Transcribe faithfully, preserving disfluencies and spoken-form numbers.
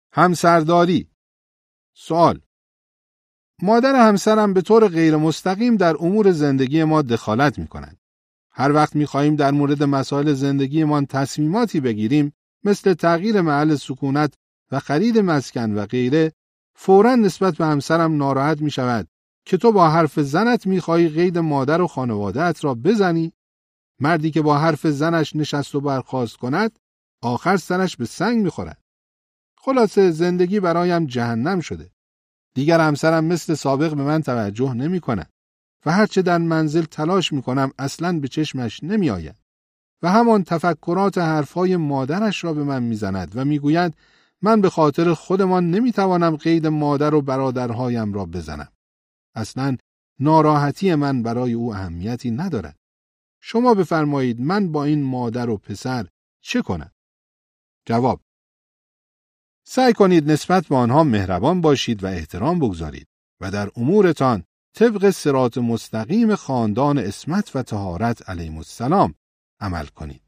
همسرداری. سوال: مادر همسرم به طور غیر مستقیم در امور زندگی ما دخالت می کند. هر وقت می خواهیم در مورد مسائل زندگیمان تصمیماتی بگیریم، مثل تغییر محل سکونت و خرید مسکن و غیره، فوراً نسبت به همسرم ناراحت می شود که تو با حرف زنت می خواهی قید مادر و خانواده‌ات را بزنی. مردی که با حرف زنش نشست و برخاست کند، آخر سرش به سنگ می خورد. خلاصه زندگی برایم جهنم شده. دیگر همسرم مثل سابق به من توجه نمی کند و هرچه در منزل تلاش می کنم اصلاً به چشمش نمی آید و همان تفکرات حرفهای مادرش را به من می زند و می گوید من به خاطر خودمان نمی توانم قید مادر و برادرهایم را بزنم. اصلاً ناراحتی من برای او اهمیتی ندارد. شما بفرمایید من با این مادر و پسر چه کنم؟ جواب: سعی کنید نسبت به آنها مهربان باشید و احترام بگذارید و در امورتان طبق صراط مستقیم خاندان عصمت و طهارت علیهم السلام عمل کنید.